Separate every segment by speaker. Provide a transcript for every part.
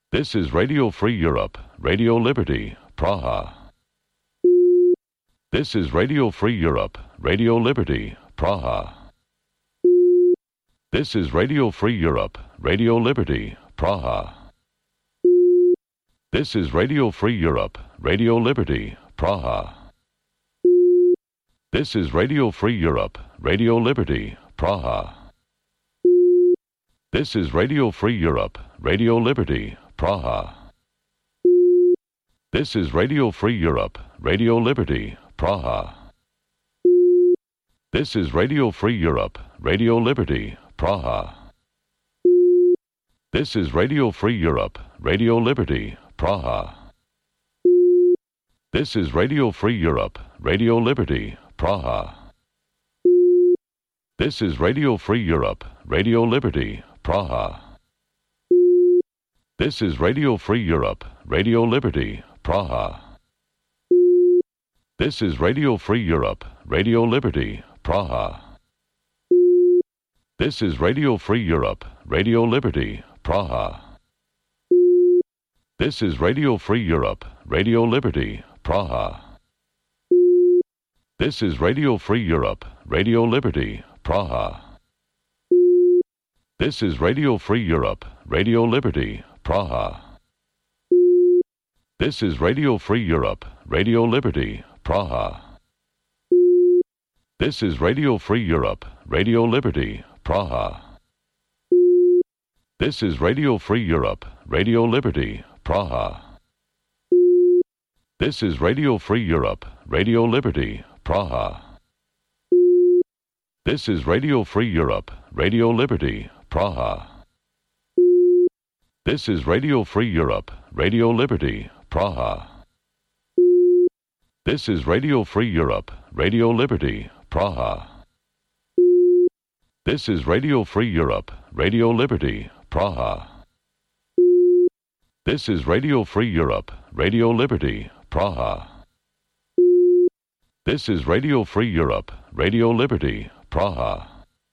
Speaker 1: This is Radio Free Europe, Radio Liberty, Praha. This is Radio Free Europe, Radio Liberty, Praha. This is Radio Free Europe, Radio Liberty, Praha. This is Radio Free Europe, Radio Liberty, Praha. This is Radio Free Europe, Radio Liberty, Praha. This is Radio Free Europe, Radio Liberty, Praha. This is Radio Free Europe, Radio Liberty, Praha. This is Radio Free Europe, Radio Liberty, Praha. This is Radio Free Europe, Radio Liberty, Praha. This is Radio Free Europe, Radio Liberty, Praha. This is Radio Free Europe, Radio Liberty, Praha. This is Radio Free Europe, Radio Liberty, Praha. This is Radio Free Europe, Radio Liberty, Praha. This is Radio Free Europe, Radio Liberty, Praha. This is Radio Free Europe, Radio Liberty, Praha. This is Radio Free Europe, Radio Liberty, Praha. This is Radio Free Europe, Radio Liberty, Praha. This is Radio Free Europe, Radio Liberty, Praha. This is Radio Free Europe, Radio Liberty, Praha. This is Radio Free Europe, Radio Liberty, Praha. This is Radio Free Europe, Radio Liberty, Praha. This is Radio Free Europe, Radio Liberty, Praha. This is Radio Free Europe, Radio Liberty, Praha. This is Radio Free Europe, Radio Liberty, Praha. This is Radio Free Europe, Radio Liberty, Praha. This is Radio Free Europe, Radio Liberty, Praha. This is Radio Free Europe, Radio Liberty, Praha.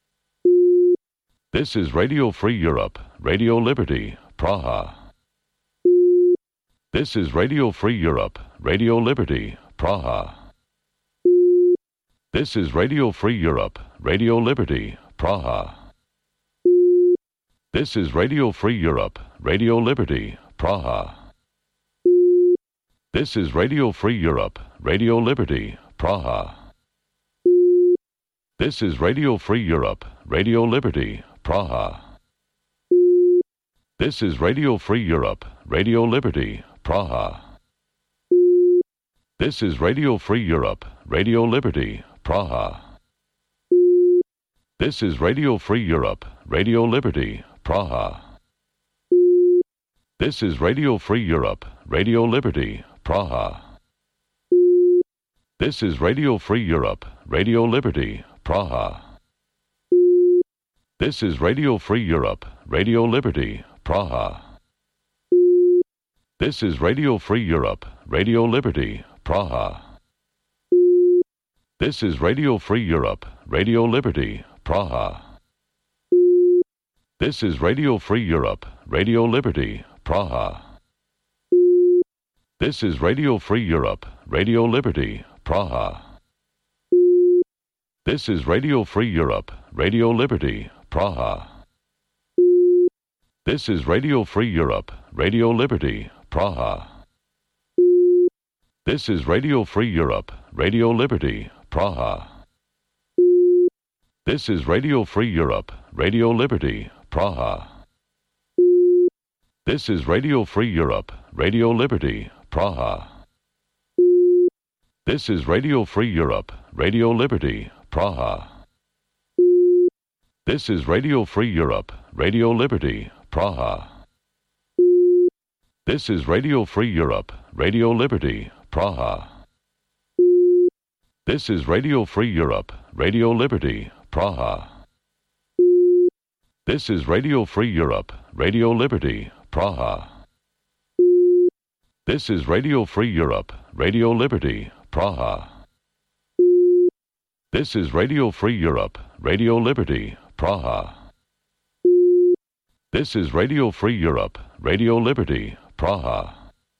Speaker 1: This is Radio Free Europe, Radio Liberty, Praha. This is Radio Free Europe, Radio Liberty, Praha. This is Radio Free Europe, Radio Liberty, Praha. This is Radio Free Europe, Radio Liberty, Praha. This is Radio Free Europe, Radio Liberty, Praha. This is Radio Free Europe, Radio Liberty, Praha. This is Radio Free Europe, Radio Liberty, Praha. This is Radio Free Europe, Radio Liberty, Praha. This is Radio Free Europe, Radio Liberty, Praha. This is Radio Free Europe, Radio Liberty, Praha. This is Radio Free Europe, Radio Liberty, Praha. This is Radio Free Europe, Radio Liberty, Praha. This is Radio Free Europe, Radio Liberty, Praha. This is Radio Free Europe, Radio Liberty, Praha. This is Radio Free Europe, Radio Liberty, Praha. This is Radio Free Europe, Radio Liberty, Praha. This is Radio Free Europe, Radio Liberty, Praha. This is Radio Free Europe, Radio Liberty, Praha. This is Radio Free Europe, Radio Liberty, Praha. This is Radio Free Europe, Radio Liberty, Praha. This is Radio Free Europe, Radio Liberty, Praha. This is Radio Free Europe, Radio Liberty, Praha. This is Radio Free Europe, Radio Liberty, Praha. This is Radio Free Europe, Radio Liberty, Praha. This is Radio Free Europe, Radio Liberty, Praha. This is Radio Free Europe, Radio Liberty, Praha. This is Radio Free Europe, Radio Liberty, Praha. This is Radio Free Europe, Radio Liberty, Praha. This is Radio Free Europe, Radio Liberty, Praha.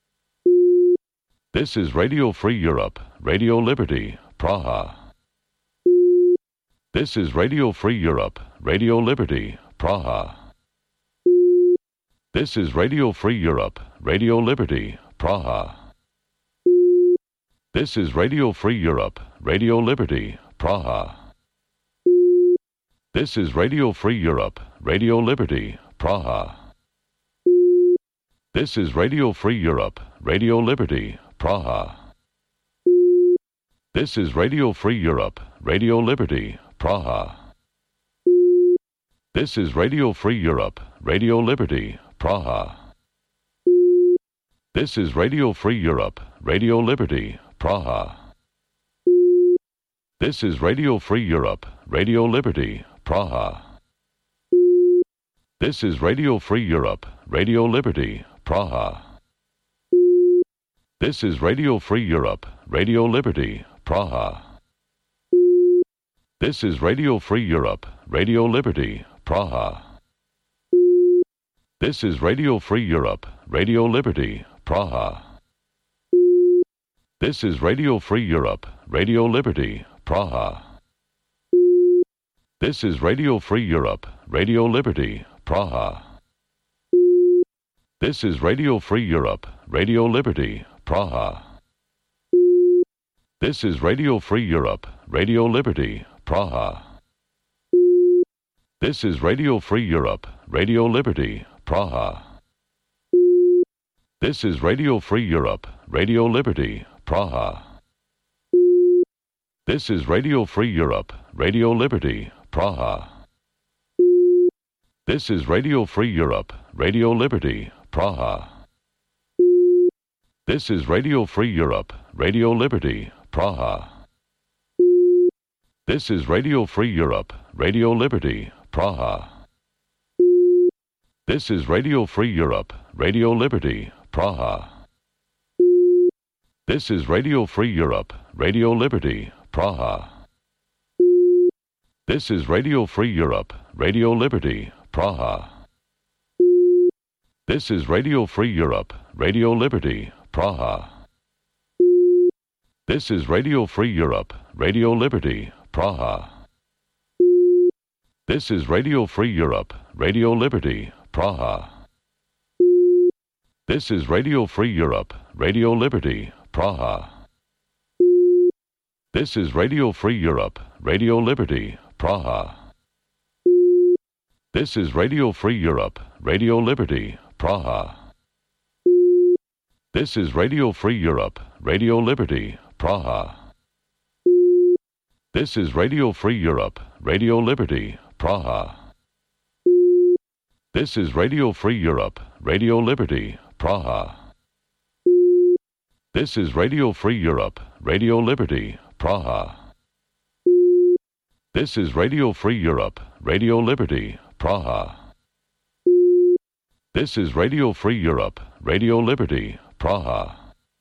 Speaker 1: This is Radio Free Europe, Radio Liberty, Praha. This is Radio Free Europe, Radio Liberty, Praha. This is Radio Free Europe, Radio Liberty, Praha. This is Radio Free Europe, Radio Liberty, Praha. This is Radio Free Europe, Radio Liberty, Praha. This is Radio Free Europe, Radio Liberty, Praha. This is Radio Free Europe, Radio Liberty, Praha. This is Radio Free Europe, Radio Liberty, Praha. This is Radio Free Europe, Radio Liberty, Praha. This is Radio Free Europe, Radio Liberty, Praha. This is Radio Free Europe, Radio Liberty, Praha. This is Radio Free Europe, Radio Liberty, Praha. This is Radio Free Europe, Radio Liberty, Praha. This is Radio Free Europe, Radio Liberty, Praha. This is Radio Free Europe, Radio Liberty, Praha. This is Radio Free Europe, Radio Liberty, Praha. This is Radio Free Europe, Radio Liberty, Praha. This is Radio Free Europe, Radio Liberty, Praha. This is Radio Free Europe, Radio Liberty, Praha. This is Radio Free Europe, Radio Liberty, Praha. This is Radio Free Europe, Radio Liberty, Praha. This is Radio Free Europe, Radio Liberty, Praha. This is Radio Free Europe, Radio Liberty, Praha. This is Radio Free Europe, Radio Liberty, Praha. This is Radio Free Europe, Radio Liberty, Praha. This is Radio Free Europe, Radio Liberty, Praha. This is Radio Free Europe, Radio Liberty, Praha. This is Radio Free Europe, Radio Liberty, Praha. This is Radio Free Europe, Radio Liberty, Praha. This is Radio Free Europe, Radio Liberty, Praha. This is Radio Free Europe, Radio Liberty, Praha. This is Radio Free Europe, Radio Liberty, Praha. This is Radio Free Europe, Radio Liberty, Praha. This is Radio Free Europe, Radio Liberty, Praha. This is Radio Free Europe, Radio Liberty, Praha. This is Radio Free Europe, Radio Liberty, Praha. This is Radio Free Europe, Radio Liberty, Praha. This is Radio Free Europe, Radio Liberty, Praha. This is Radio Free Europe, Radio Liberty, Praha.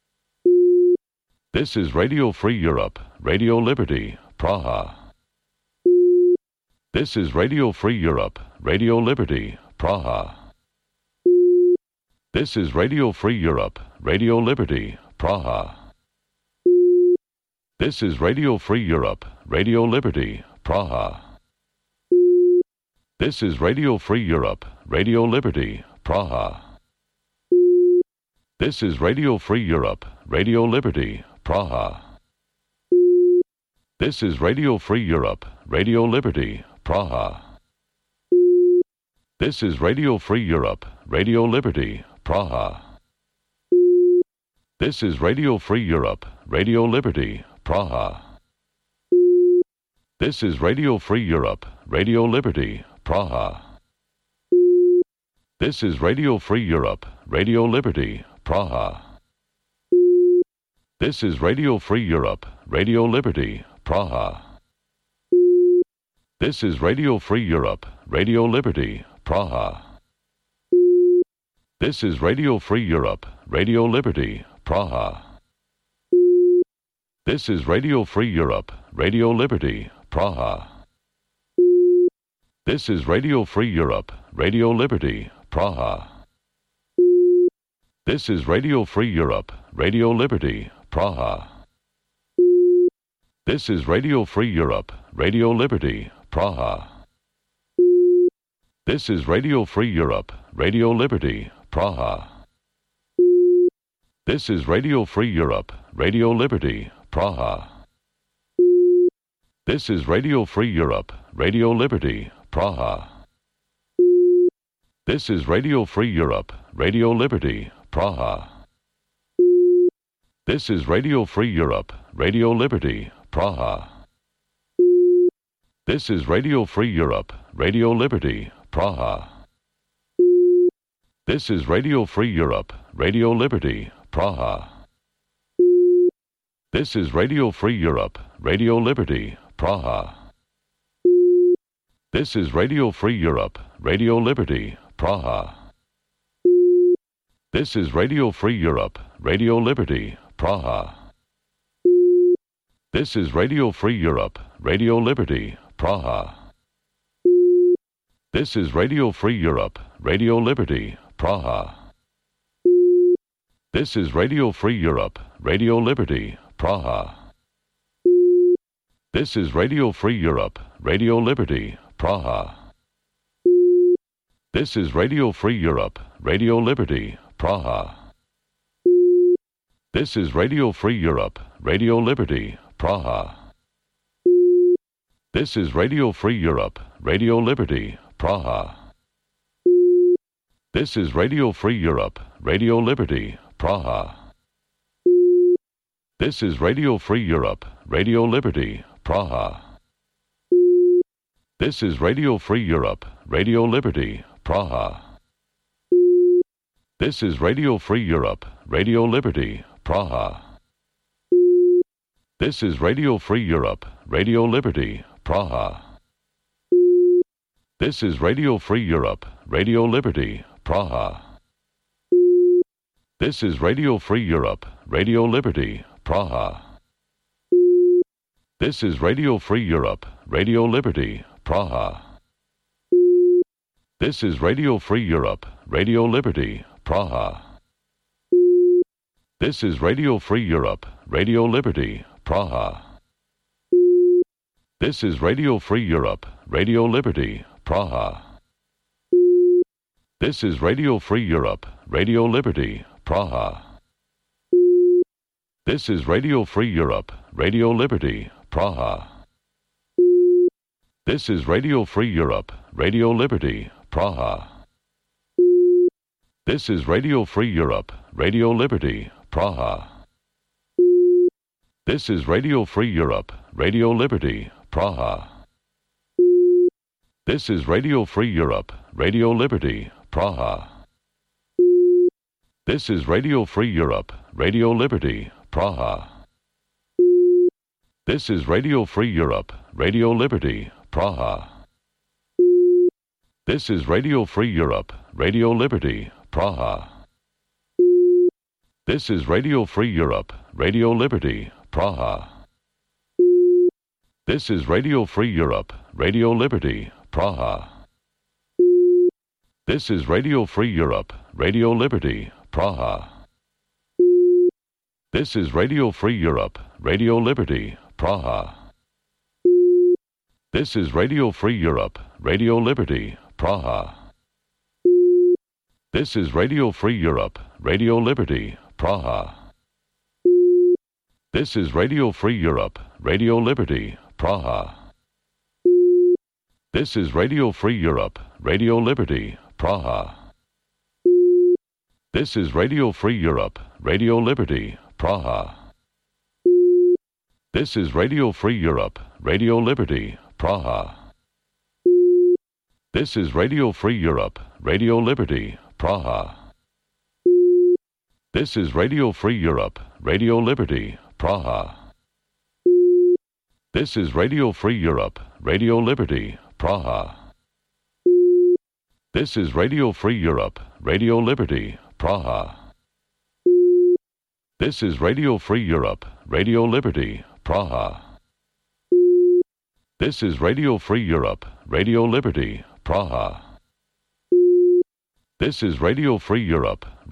Speaker 1: This is Radio Free Europe, Radio Liberty, Praha. This is Radio Free Europe, Radio Liberty, Praha. This is Radio Free Europe, Radio Liberty, Praha. This is Radio Free Europe, Radio Liberty, Praha. This is Radio Free Europe, Radio Liberty, Praha. This is Radio Free Europe, Radio Liberty, Praha. This is Radio Free Europe, Radio Liberty, Praha. This is Radio Free Europe, Radio Liberty, Praha. This is Radio Free Europe, Radio Liberty, Praha. This is Radio Free Europe, Radio Liberty, Praha. This is Radio Free Europe, Radio Liberty, Praha. This is Radio Free Europe, Radio Liberty, Praha. This is Radio Free Europe, Radio Liberty, Praha. This is Radio Free Europe, Radio Liberty, Praha. This is Radio Free Europe, Radio Liberty, Praha. This is Radio Free Europe, Radio Liberty, Praha. This is Radio Free Europe, Radio Liberty, Praha. This is Radio Free Europe, Radio Liberty, Praha. This is Radio Free Europe, Radio Liberty, Praha. This is Radio Free Europe, Radio Liberty, Praha. This is Radio Free Europe, Radio Liberty, Praha. This is Radio Free Europe, Radio Liberty, Praha. This is Radio Free Europe, Radio Liberty, Praha. This is Radio Free Europe, Radio Liberty, Praha. This is Radio Free Europe, Radio Liberty, Praha. This is Radio Free Europe, Radio Liberty, Praha. This is Radio Free Europe, Radio Liberty, Praha. This is Radio Free Europe, Radio Liberty, Praha. This is Radio Free Europe, Radio Liberty, Praha. This is Radio Free Europe, Radio Liberty, Praha. This is Radio Free Europe, Radio Liberty, Praha. This is Radio Free Europe, Radio Liberty, Praha. This is Radio Free Europe, Radio Liberty, Praha. This is Radio Free Europe, Radio Liberty, Praha. This is Radio Free Europe, Radio Liberty, Praha. This is Radio Free Europe, Radio Liberty, Praha. This is Radio Free Europe, Radio Liberty, Praha. This is Radio Free Europe, Radio Liberty, Praha. This is Radio Free Europe, Radio Liberty, Praha. This is Radio Free Europe, Radio Liberty, Praha. This is Radio Free Europe, Radio Liberty, Praha. This is Radio Free Europe, Radio Liberty, Praha. This is Radio Free Europe, Radio Liberty, Praha. This is Radio Free Europe, Radio Liberty, Praha. This is Radio Free Europe, Radio Liberty, Praha. This is Radio Free Europe, Radio Liberty, Praha. This is Radio Free Europe, Radio Liberty, Praha. This is Radio Free Europe, Radio Liberty, Praha. This is Radio Free Europe, Radio Liberty, Praha. This is Radio Free Europe, Radio Liberty, Praha. This is Radio Free Europe, Radio Liberty, Praha. This is Radio Free Europe, Radio Liberty, Praha. This is Radio Free Europe, Radio Liberty, Praha. This is Radio Free Europe, Radio Liberty, Praha. This is Radio Free Europe, Radio Liberty, Praha. This is Radio Free Europe, Radio Liberty, Praha. This is Radio Free Europe, Radio Liberty, Praha. This is Radio Free Europe, Radio Liberty, Praha. This is Radio Free Europe, Radio Liberty, Praha. This is Radio Free Europe, Radio Liberty, Praha. This is Radio Free Europe, Radio Liberty, Praha. This is Radio Free Europe, Radio Liberty, Praha. This is Radio Free Europe, Radio Liberty, Praha. This is Radio Free Europe, Radio Liberty, Praha. This is Radio Free Europe, Radio Liberty, Praha. This is Radio Free Europe, Radio Liberty, Praha. This is Radio Free Europe, Radio Liberty, Praha. This is Radio Free Europe, Radio Liberty, Praha. This is Radio Free Europe, Radio Liberty, Praha. This is Radio Free Europe, Radio Liberty, Praha. This is Radio Free Europe, Radio Liberty, Praha. This is Radio Free Europe,